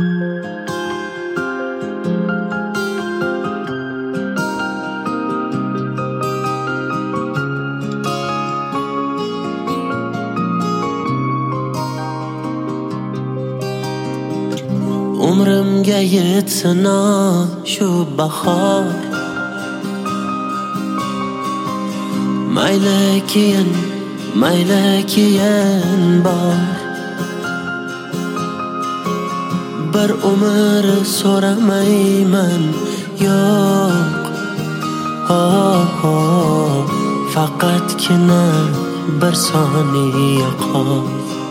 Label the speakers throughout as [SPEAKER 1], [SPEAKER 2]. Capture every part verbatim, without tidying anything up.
[SPEAKER 1] Umrimga yetsin shu bahor, mayli keyin, mayli keyin bor. Bir umr so'ramayman, yo'q, oh, oh, faqatgina bir soniya qol.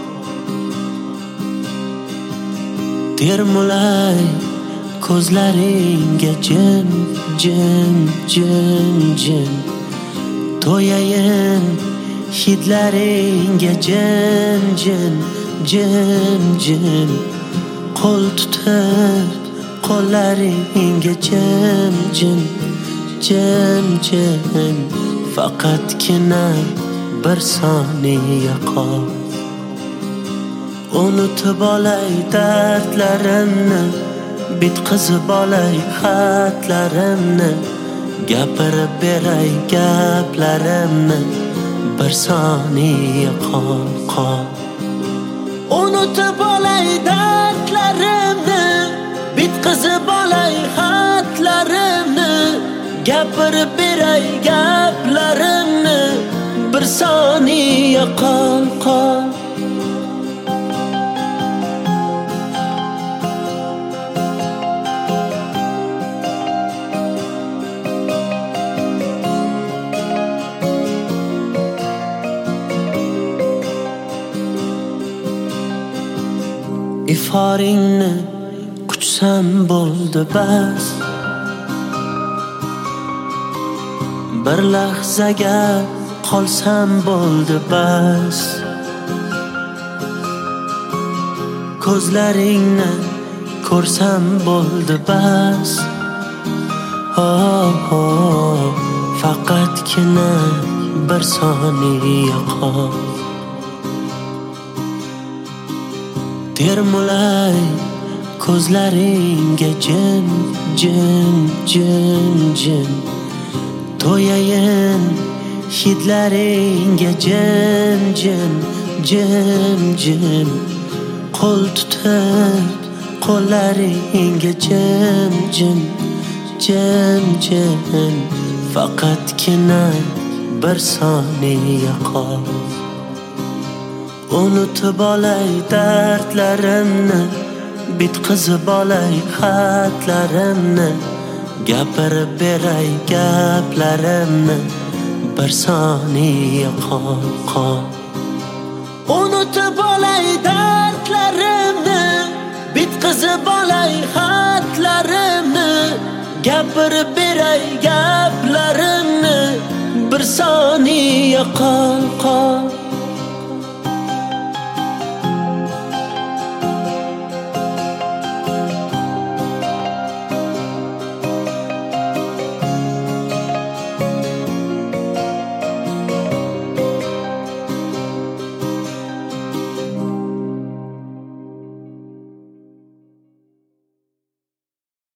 [SPEAKER 1] Termulay ko'zlaringga jin, jin, jin, jin, to'yayin hidlaringga jin, jin, jin, jin, qo'l tutib qo'llaringga jin, jin, jin, jin, faqatgina bir soniya qol. Unutib olay dardlarimni, bitqizib olay xatlarimni, gapirib beray gaplarimni, bir soniya qol, qol. Unutib olay dardlarimni, bitqizib olay xatlarimni, gapirib beray gaplarimni, bir soniya qol, qol. Iforingni quchsam bo'ldi bas, bir lahzaga qolsam bo'ldi bas. Ko'zlaringni ko'rsam bo'ldi bas, oh, oh, faqatgina bir soniya qol. Termulay ko'zlaringga jin, jin, jin, jin, to'yayin hidlaringga jin, jin, jin, jin, qo'l tutib qo'llaringga jin, jin, jin, jin, faqatgina bir soniya qol. Unutib olay dardlarimni, bitqizib olay xatlarimni, gapirib beray gaplarimni, bir soniya qol, qol. Unutib olay dardlarimni, bitqizib olay xatlarimni, gapirib beray gaplarimni, bir soniya qol, qol.